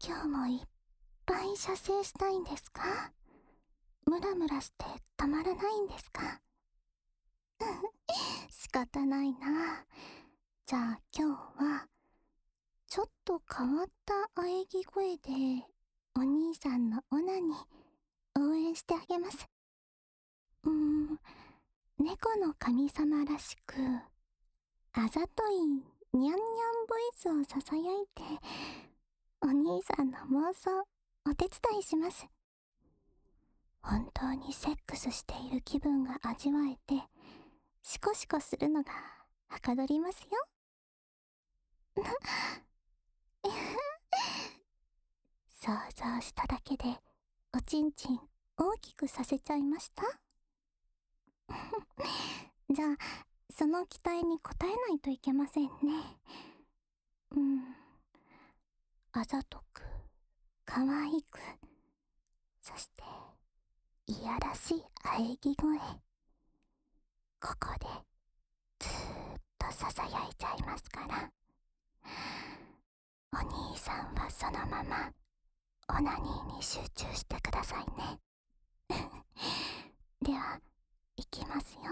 今日もいっぱい射精したいんですか？ムラムラしてたまらないんですか？仕方ないな。じゃあ今日はちょっと変わった喘ぎ声でお兄さんのオナに応援してあげます。猫の神様らしくあざといニャンニャンボイスをささやいてお兄さんの妄想お手伝いします。本当にセックスしている気分が味わえてシコシコするのがはかどりますよ。想像しただけでおちんちん大きくさせちゃいました。じゃあその期待に応えないといけませんね。あざとく可愛く、そしていやらしい喘ぎ声、ここでずーっとささやいちゃいますから、お兄さんはそのままオナニーに集中してくださいね。では、いきますよ。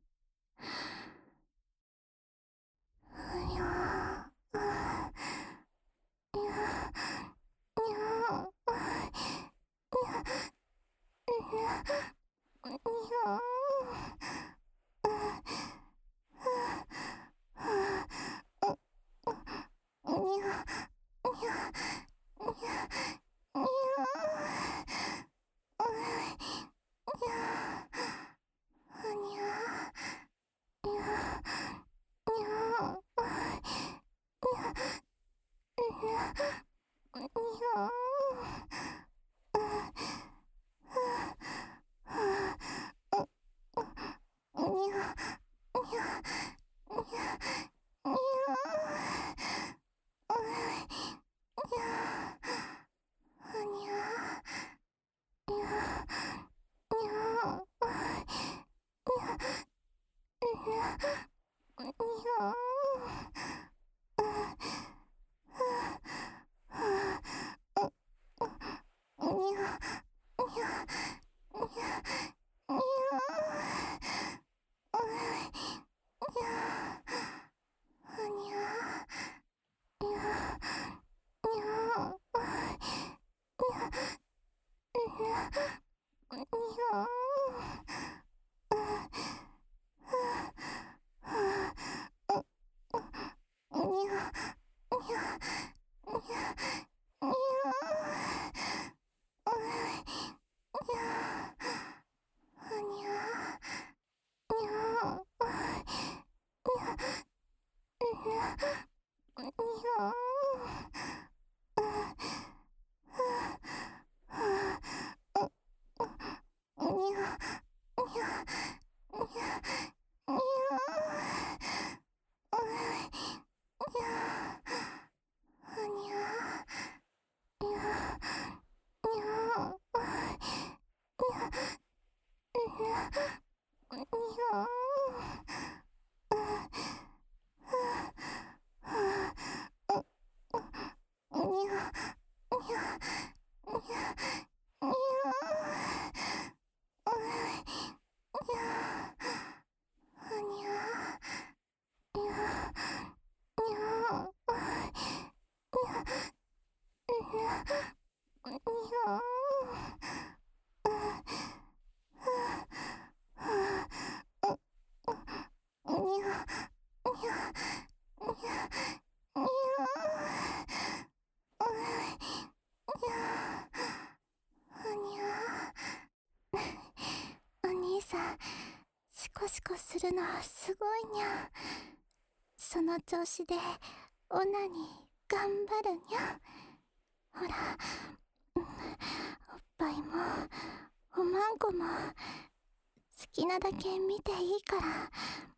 お兄さん、シコシコするのすごいにゃ。その調子でオナに頑張るにゃ。ほら、おっぱいもおまんこも好きなだけ見ていいから、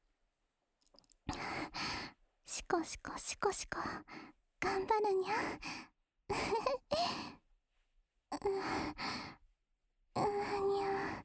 シコシコシコシコ頑張るにゃ。にゃ。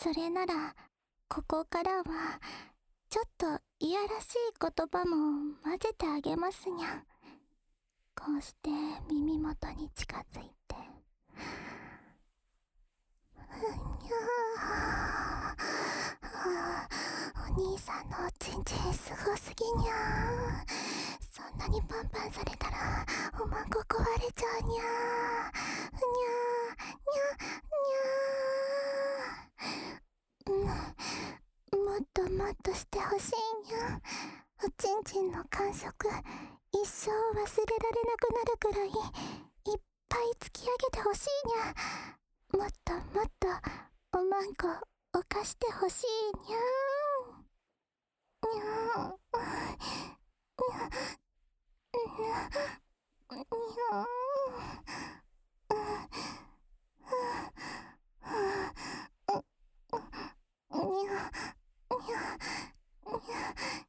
それならここからはちょっといやらしい言葉も混ぜてあげますにゃ。こうして耳元に近づいて、にゃー、お兄さんのおちんちんすごすぎにゃー。そんなにパンパンされたらおまんこ壊れちゃうにゃー。にゃーにゃにゃー。もっともっとしてほしいにゃ。おちんちんの感触一生忘れられなくなるくらいいっぱい突き上げてほしいにゃ。もっともっとおまんこ犯してほしいにゃー。にゃーにゃにゃにゃにゃにゃ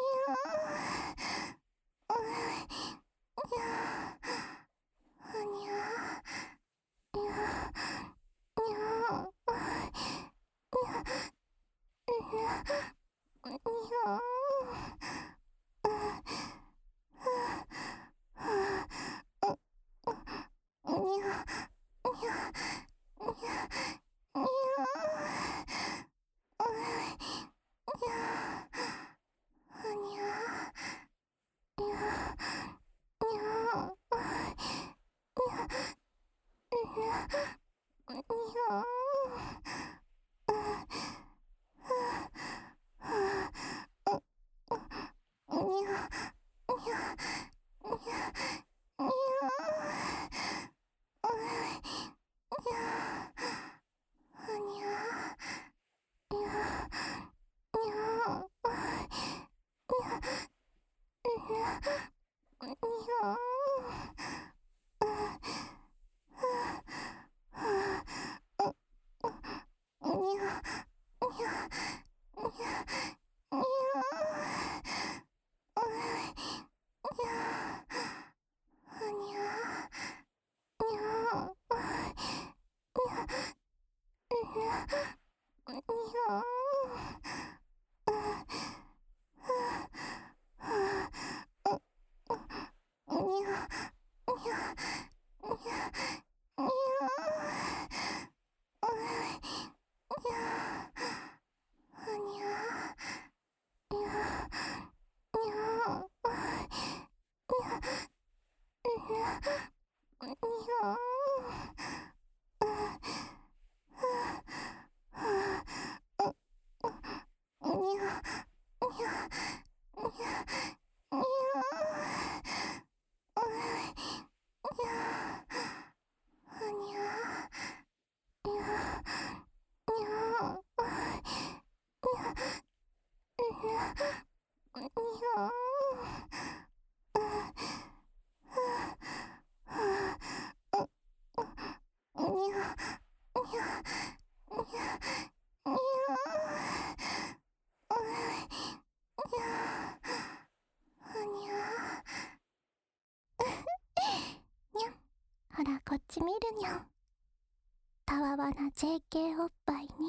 ほらこっち見るにゃん。たわわな JK おっぱいに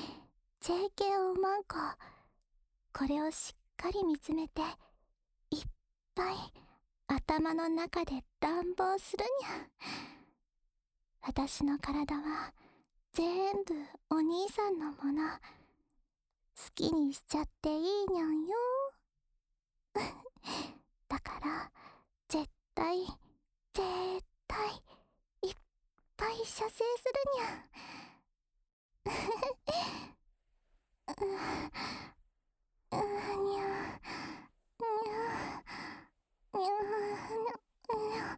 JK おまんこ、これをしっかり見つめていっぱい頭の中で乱暴するにゃ。私の体は全部お兄さんのもの。好きにしちゃっていいにゃんよ。だから絶対絶対いっぱい射精するにゃ。にゃにゃにゃにゃ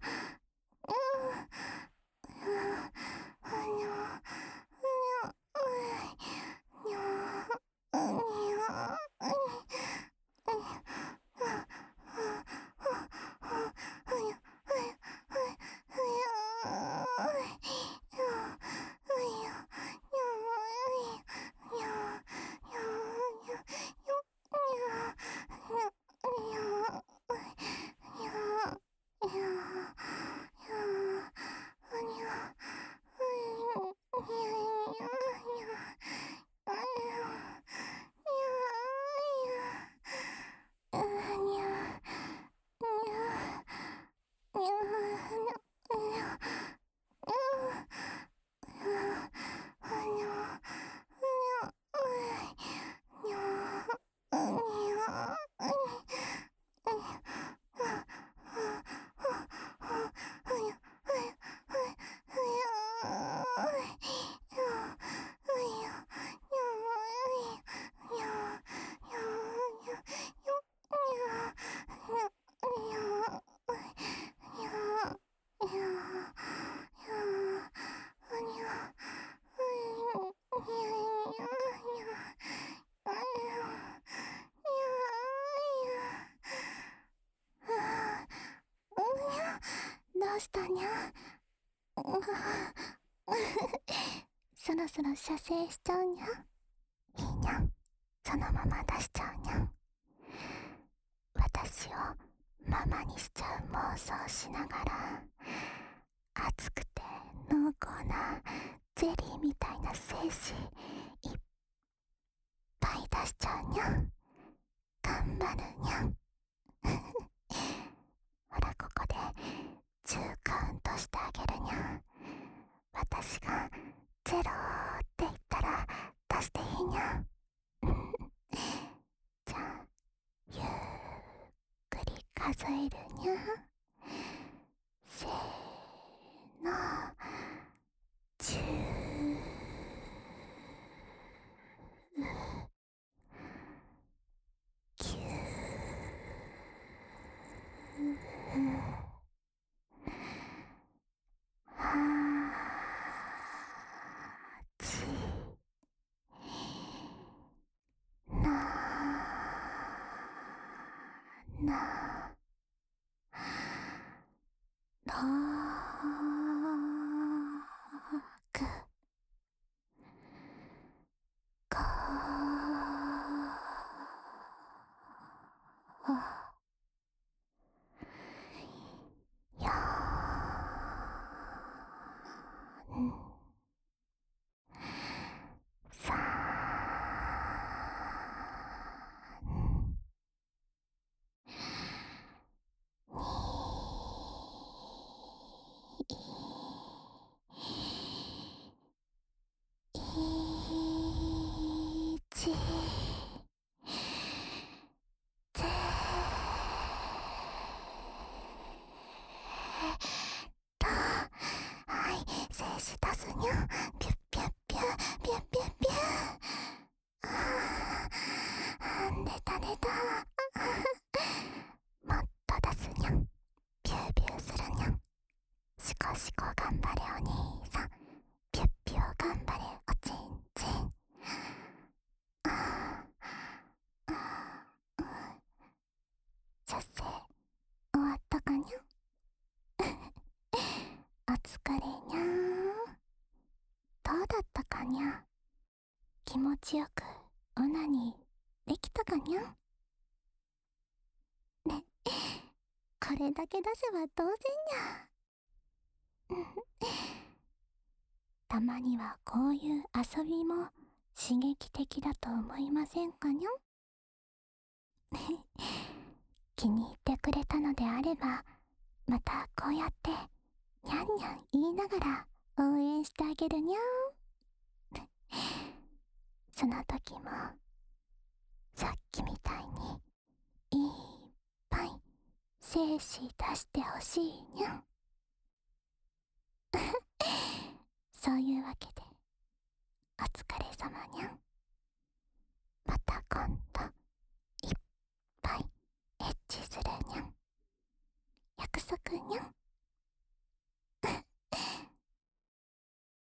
うしたにゃ。そろそろ射精しちゃうにゃ。いいにゃん、そのまま出しちゃうにゃん。私をママにしちゃう妄想しながら、熱くて濃厚なゼリーみたいな精子いっぱい出しちゃうにゃん。頑張るにゃん。ほら、ここで10カウントしてあげるにゃん。私が0って言ったら出していいにゃん。じゃあ、ゆっくり数えるにゃん。せーの、10、9、な、ろく、ご、よん、さん、1、はい、静止出すにゃ。ピュッピュッピュッピュッピュッピュッ。出た出た。もっと出すにゃん。ピューピューするにゃん。シコシコ頑張れお兄さん。ピュッピュー頑張れおちんちん。射精終わったかにゃ。お疲れにゃー。どうだったかにゃ。気持ちよくオナニーできたかにゃ。ね、これだけ出せば当然にゃ。たまにはこういう遊びも刺激的だと思いませんかにゃ。気に入ってくれたのであれば、またこうやってにゃんにゃん言いながら応援してあげるにゃん。その時もさっきみたいにいっぱい精子出してほしいにゃん。そういうわけでお疲れ様にゃん。また今度いっぱいエッチするにゃん。約束にゃん。